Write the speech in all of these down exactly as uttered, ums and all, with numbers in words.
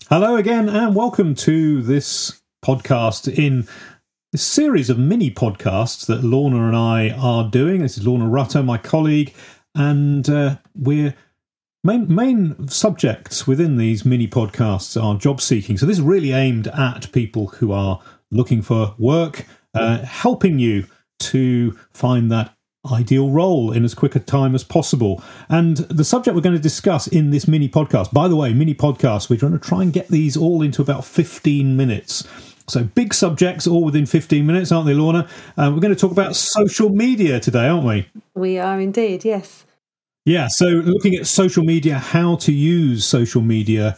Hello again, and welcome to this podcast in this series of mini podcasts that Lorna and I are doing. This is Lorna Rutter, my colleague, and uh, we're main main subjects within these mini podcasts are job seeking. So this is really aimed at people who are looking for work, uh, helping you to find that ideal role in as quick a time as possible. And the subject we're going to discuss in this mini podcast, by the way, mini podcast, we're going to try and get these all into about fifteen minutes. So big subjects all within fifteen minutes, aren't they, Lorna? Uh, we're going to talk about social media today, aren't we? We are indeed, yes. Yeah, so looking at social media, how to use social media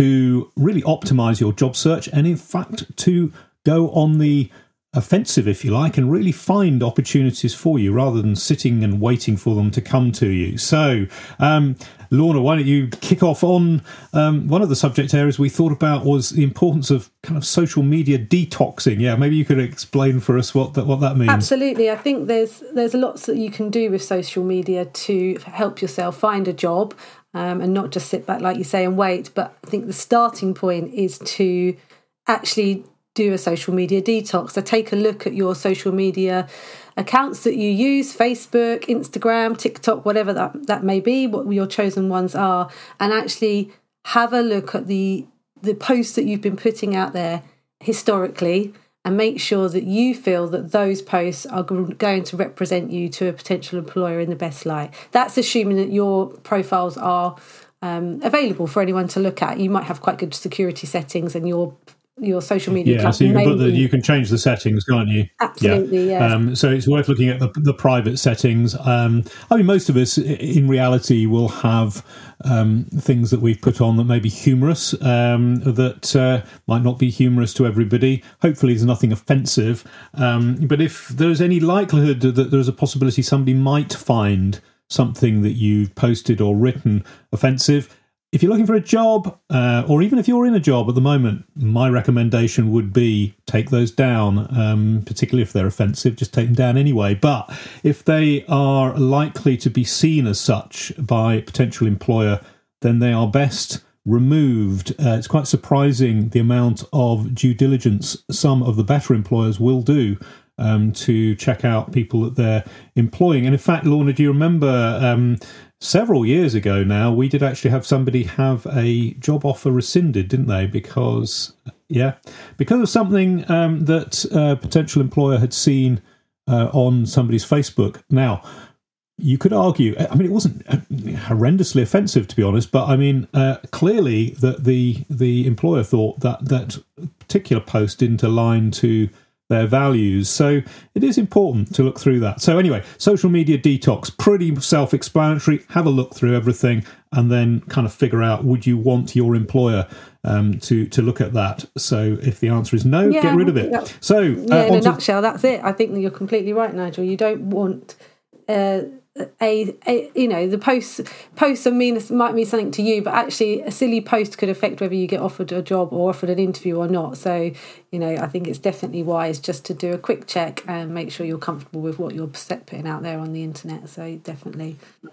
to really optimize your job search and, in fact, to go on the offensive, if you like, and really find opportunities for you rather than sitting and waiting for them to come to you. So, um, Lorna, why don't you kick off on um, one of the subject areas we thought about was the importance of kind of social media detoxing. Yeah, maybe you could explain for us what that what that means. Absolutely. I think there's there's lots that you can do with social media to help yourself find a job um, and not just sit back, like you say, and wait. But I think the starting point is to actually do a social media detox. So take a look at your social media accounts that you use, Facebook, Instagram, TikTok, whatever that, that may be, what your chosen ones are, and actually have a look at the the posts that you've been putting out there historically and make sure that you feel that those posts are going to represent you to a potential employer in the best light. That's assuming that your profiles are um, available for anyone to look at. You might have quite good security settings and your your social media yeah, account. So you can, put the, you can change the settings, can't you? Absolutely, yeah. yeah. Um, so it's worth looking at the, the private settings. Um, I mean, most of us in reality will have um, things that we've put on that may be humorous, um, that uh, might not be humorous to everybody. Hopefully there's nothing offensive. Um, but if there's any likelihood that there's a possibility somebody might find something that you've posted or written offensive, if you're looking for a job, uh, or even if you're in a job at the moment, my recommendation would be take those down, um, particularly if they're offensive, just take them down anyway. But if they are likely to be seen as such by a potential employer, then they are best removed. Uh, it's quite surprising the amount of due diligence some of the better employers will do um, to check out people that they're employing. And in fact, Lorna, do you remember Um, several years ago now, we did actually have somebody have a job offer rescinded, didn't they? Because, yeah, because of something um, that a potential employer had seen uh, on somebody's Facebook. Now, you could argue, I mean, it wasn't horrendously offensive, to be honest, but I mean, uh, clearly that the the employer thought that that particular post didn't align to their values. So it is important to look through that. So anyway, social media detox, pretty self-explanatory. Have a look through everything and then kind of figure out, would you want your employer um, to, to look at that? So if the answer is no, yeah, get rid of it. That, so yeah, uh, in a to, nutshell, that's it. I think that you're completely right, Nigel. You don't want uh, a, a, you know, the posts, posts are mean, might mean something to you, but actually a silly post could affect whether you get offered a job or offered an interview or not. So, you know, I think it's definitely wise just to do a quick check and make sure you're comfortable with what you're putting out there on the internet. So definitely.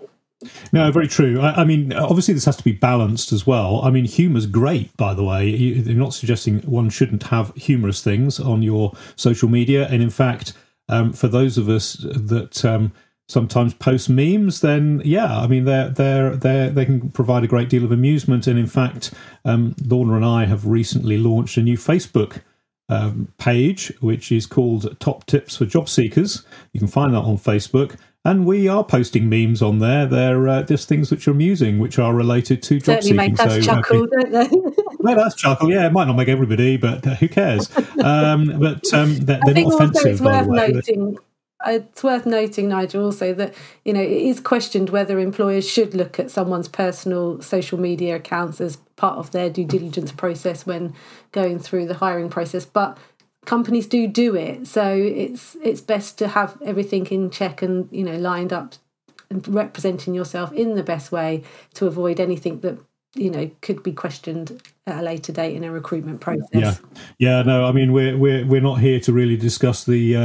No, very true. I, I mean, obviously this has to be balanced as well. I mean, humour's great, by the way. You, you're not suggesting one shouldn't have humorous things on your social media. And in fact, um, for those of us that um, sometimes post memes, then yeah, I mean, they're, they're, they're, they can provide a great deal of amusement. And in fact, um, Lorna and I have recently launched a new Facebook um, page, which is called Top Tips for Job Seekers. You can find that on Facebook. And we are posting memes on there. They're uh, just things which are amusing, which are related to job Certainly seeking. make us so, chuckle, okay. don't they? Well, that's chuckle. Yeah, it might not make everybody, but uh, who cares? Um, but um, they're, they're not offensive. It's worth by the way. noting. It's worth noting, Nigel, also that, you know, it is questioned whether employers should look at someone's personal social media accounts as part of their due diligence process when going through the hiring process. But companies do do it, so it's it's best to have everything in check and, you know, lined up and representing yourself in the best way to avoid anything that, you know, could be questioned at a later date in a recruitment process. Yeah, yeah. No, I mean, we're we're we're not here to really discuss the uh,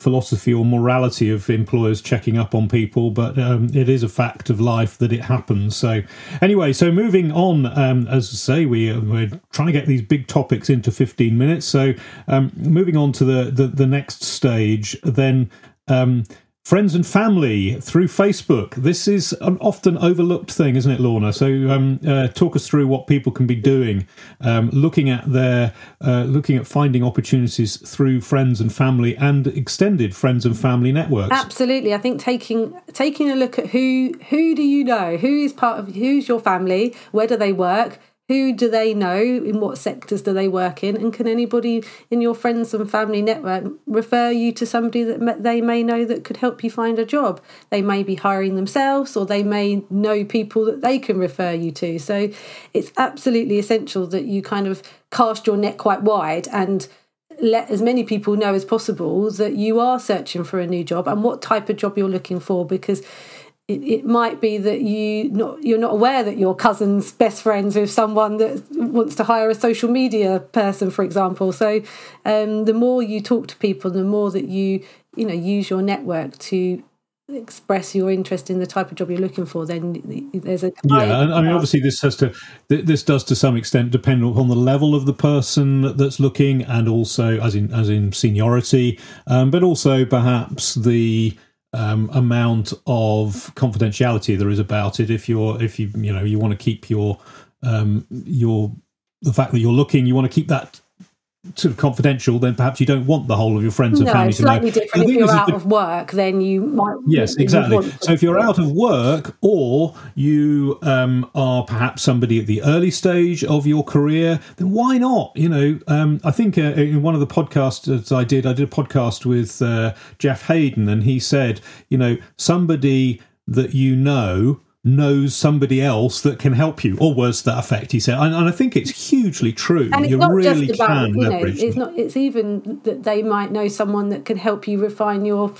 philosophy or morality of employers checking up on people, but um, it is a fact of life that it happens. So anyway, so moving on, um, as I say, we, we're trying to get these big topics into fifteen minutes. So um, moving on to the, the, the next stage, then um, friends and family through Facebook. This is an often overlooked thing, isn't it, Lorna? So um, uh, talk us through what people can be doing, um, looking at their, uh, looking at finding opportunities through friends and family and extended friends and family networks. Absolutely, I think taking taking a look at who who do you know, who is part of, who's your family, where do they work. Who do they know? In what sectors do they work in? And can anybody in your friends and family network refer you to somebody that they may know that could help you find a job? They may be hiring themselves, or they may know people that they can refer you to. So it's absolutely essential that you kind of cast your net quite wide and let as many people know as possible that you are searching for a new job and what type of job you're looking for, because It, it might be that you not you're not aware that your cousin's best friends with someone that wants to hire a social media person, for example. So um, the more you talk to people, the more that you you know use your network to express your interest in the type of job you're looking for, then there's a yeah. And I mean, obviously, this has to this does to some extent depend on the level of the person that's looking, and also as in as in seniority, um, but also perhaps the Um, amount of confidentiality there is about it. If you're, if you, you know, you want to keep your, um, your, the fact that you're looking, you want to keep that sort of confidential, then perhaps you don't want the whole of your friends and no, family to know. Slightly different. If you're out of work, then you might. Yes, exactly. So if you're out of work, or you um, are perhaps somebody at the early stage of your career, then why not? You know, um, I think uh, in one of the podcasts that I did, I did a podcast with uh, Jeff Hayden, and he said, you know, somebody that you know knows somebody else that can help you, or words to that effect, he said. And, and I think it's hugely true. And it's you not really just about, can you know, leverage it's not, it's even that they might know someone that can help you refine your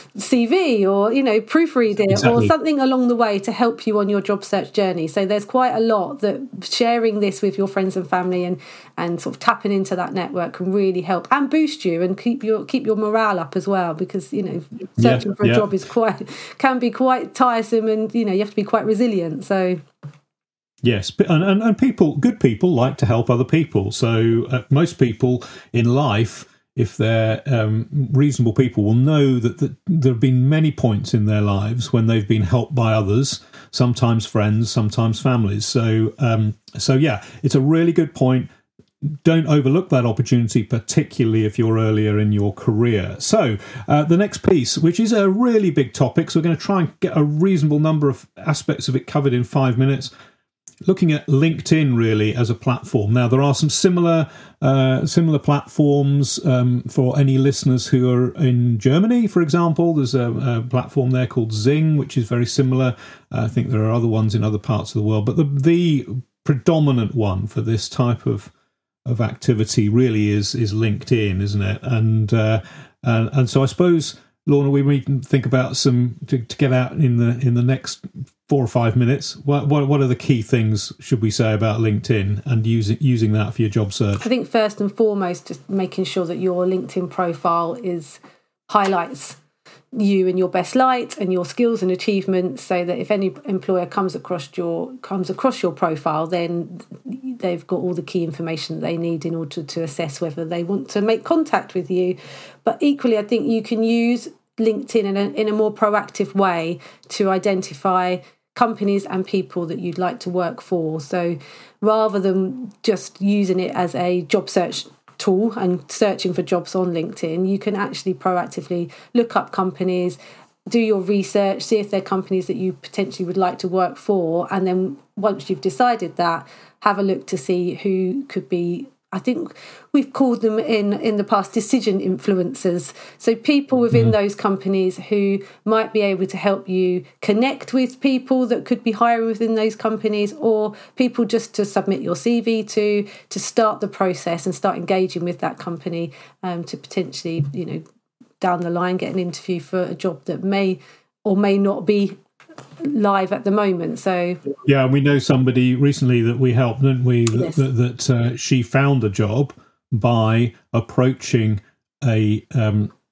C V, or, you know, proofread it, exactly. or something along the way to help you on your job search journey. So there's quite a lot that sharing this with your friends and family and, and sort of tapping into that network can really help and boost you and keep your keep your morale up as well, because, you know, searching yeah, for a yeah. job is quite can be quite tiresome, and, you know, you have to be quite resilient. So yes, and, and, and people, good people like to help other people. So uh, most people in life, if they're um, reasonable people, will know that, that there have been many points in their lives when they've been helped by others, sometimes friends, sometimes families. So, um, so yeah, it's a really good point. Don't overlook that opportunity, particularly if you're earlier in your career. So uh, the next piece, which is a really big topic, so we're going to try and get a reasonable number of aspects of it covered in five minutes. Looking at LinkedIn really as a platform. Now, there are some similar uh, similar platforms um, for any listeners who are in Germany, for example. There's a, a platform there called Xing, which is very similar. Uh, I think there are other ones in other parts of the world, but the, the predominant one for this type of of activity really is is LinkedIn, isn't it? And uh, and, and so I suppose, Lorna, we need to think about some to, to get out in the in the next four or five minutes. What, what what are the key things should we say about LinkedIn and using using that for your job search? I think first and foremost, just making sure that your LinkedIn profile is highlights you in your best light and your skills and achievements, so that if any employer comes across your comes across your profile, then they've got all the key information that they need in order to assess whether they want to make contact with you. But equally, I think you can use LinkedIn in a, in a more proactive way to identify companies and people that you'd like to work for. So rather than just using it as a job search tool and searching for jobs on LinkedIn, you can actually proactively look up companies, do your research, see if they're companies that you potentially would like to work for, and then once you've decided that, have a look to see who could be, I think we've called them in, in the past decision influencers. So people within mm. those companies who might be able to help you connect with people that could be hiring within those companies, or people just to submit your C V to, to start the process and start engaging with that company um, to potentially, you know, down the line get an interview for a job that may or may not be live at the moment. So yeah, we know somebody recently that we helped, didn't we? That, yes. that, that uh, she found a job by approaching a um,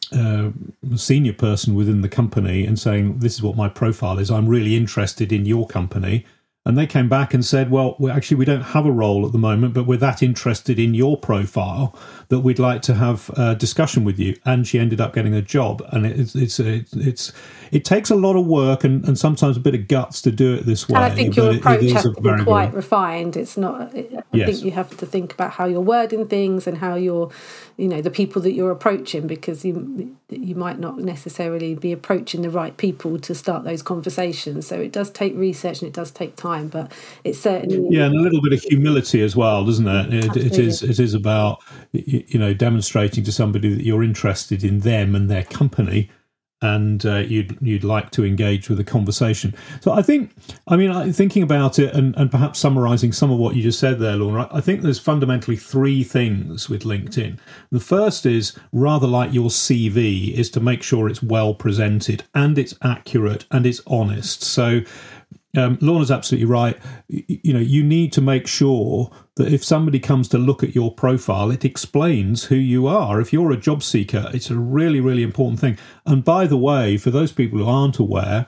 uh, senior person within the company and saying, this is what my profile is, I'm really interested in your company. And they came back and said, well, we actually, we don't have a role at the moment, but we're that interested in your profile that we'd like to have a discussion with you. And she ended up getting a job. And it's it's it's, it's it takes a lot of work and, and sometimes a bit of guts to do it this way. And I think your approach it, it has to be very, quite very, refined. It's not. I yes. think you have to think about how you're wording things and how you're, you know, the people that you're approaching, because you you might not necessarily be approaching the right people to start those conversations. So it does take research and it does take time, but it's certainly yeah, and a little bit of humility as well, doesn't it? It, it is it is about you know demonstrating to somebody that you're interested in them and their company, and uh, you'd you'd like to engage with a conversation. So I think, I mean, thinking about it and, and perhaps summarising some of what you just said there, Lorna, I think there's fundamentally three things with LinkedIn. The first is, rather like your C V, is to make sure it's well presented and it's accurate and it's honest. So Um, Lorna's absolutely right. You know, you need to make sure that if somebody comes to look at your profile, it explains who you are. If you're a job seeker, it's a really, really important thing. And by the way, for those people who aren't aware,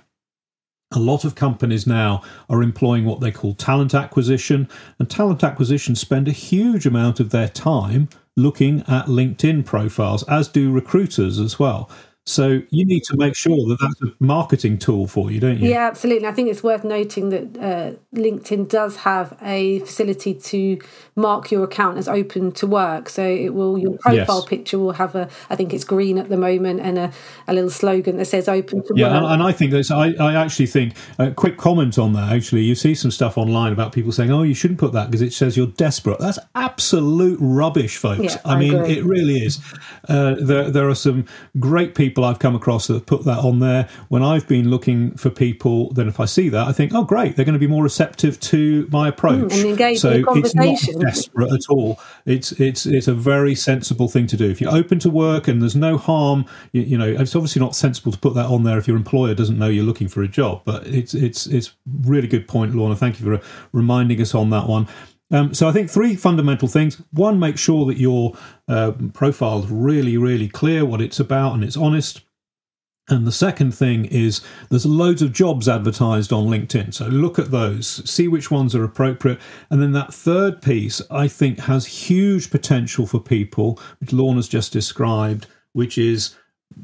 a lot of companies now are employing what they call talent acquisition, and talent acquisition spend a huge amount of their time looking at LinkedIn profiles, as do recruiters as well. So you need to make sure that that's a marketing tool for you, don't you? Yeah, absolutely. I think it's worth noting that uh, LinkedIn does have a facility to mark your account as open to work. So it will, your profile yes. picture will have a, I think it's green at the moment, and a, a little slogan that says open to yeah, work. Yeah, and I think that's, I, I actually think, a quick comment on that, actually, you see some stuff online about people saying, oh, you shouldn't put that because it says you're desperate. That's absolute rubbish, folks. Yeah, I, I mean, agree. It really is. Uh, there, there are some great people I've come across that put that on there. When I've been looking for people, then if I see that, I think, oh, great, they're going to be more receptive to my approach. Mm, and engage so in the it's conversation. not desperate at all. It's it's it's a very sensible thing to do. If you're open to work and there's no harm, you, you know, it's obviously not sensible to put that on there if your employer doesn't know you're looking for a job. But it's it's it's really good point, Lorna. Thank you for reminding us on that one. Um, so I think three fundamental things. One, make sure that your uh, profile is really, really clear what it's about and it's honest. And the second thing is there's loads of jobs advertised on LinkedIn. So look at those, see which ones are appropriate. And then that third piece, I think, has huge potential for people, which Lorna's just described, which is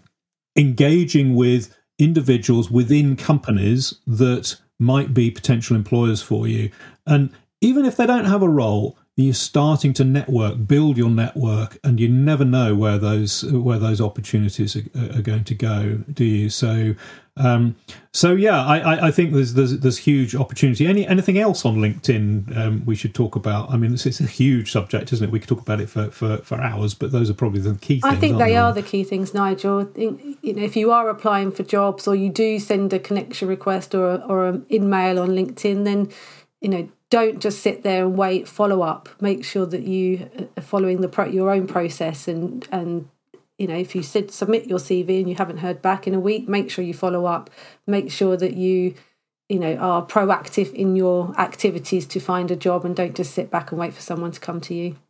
engaging with individuals within companies that might be potential employers for you. And even if they don't have a role, you're starting to network, build your network, and you never know where those where those opportunities are, are going to go, do you? So, um, so yeah, I, I think there's, there's there's huge opportunity. Any anything else on LinkedIn um, we should talk about? I mean, it's, it's a huge subject, isn't it? We could talk about it for, for, for hours, but those are probably the key things. I think aren't they they? are the key things, Nigel. I think, you know, if you are applying for jobs or you do send a connection request or a, or an email on LinkedIn, then, you know, don't just sit there and wait, follow up. Make sure that you are following the pro- your own process. And, and you know, if you said submit your C V and you haven't heard back in a week, make sure you follow up. Make sure that you, you know, are proactive in your activities to find a job, and don't just sit back and wait for someone to come to you.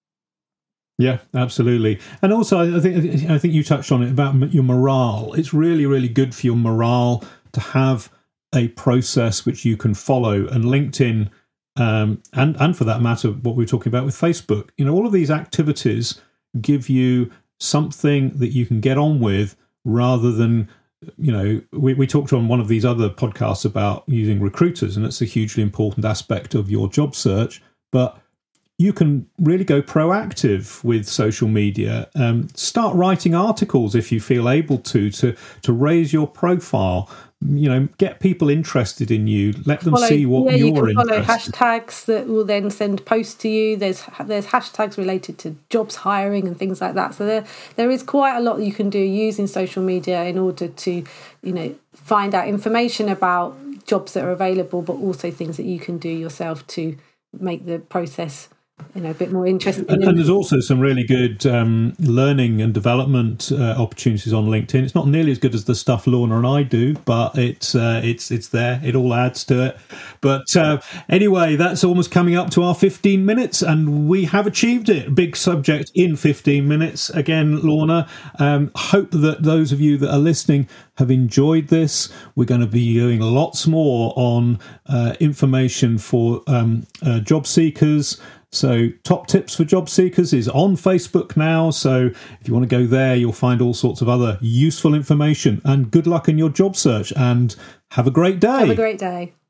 Yeah, absolutely. And also, I think I think you touched on it about your morale. It's really, really good for your morale to have a process which you can follow. And LinkedIn, Um, and, and for that matter, what we were talking about with Facebook, you know, all of these activities give you something that you can get on with rather than, you know, we, we talked on one of these other podcasts about using recruiters, and it's a hugely important aspect of your job search. But you can really go proactive with social media. Um, start writing articles if you feel able to, to, to raise your profile. You know, get people interested in you. Let them follow, see what yeah, you're you can follow interested. hashtags that will then send posts to you. There's there's hashtags related to jobs hiring and things like that. So there there is quite a lot you can do using social media in order to, you know, find out information about jobs that are available, but also things that you can do yourself to make the process you know, a bit more interesting. And, and there's also some really good um, learning and development uh, opportunities on LinkedIn. It's not nearly as good as the stuff Lorna and I do, but it's uh, it's it's there. It all adds to it. But uh, anyway, that's almost coming up to our fifteen minutes, and we have achieved it. Big subject in fifteen minutes. Again, Lorna, um, hope that those of you that are listening have enjoyed this. We're going to be doing lots more on uh, information for um, uh, job seekers. So Top Tips for Job Seekers is on Facebook now. So if you want to go there, you'll find all sorts of other useful information. And good luck in your job search, and have a great day. Have a great day.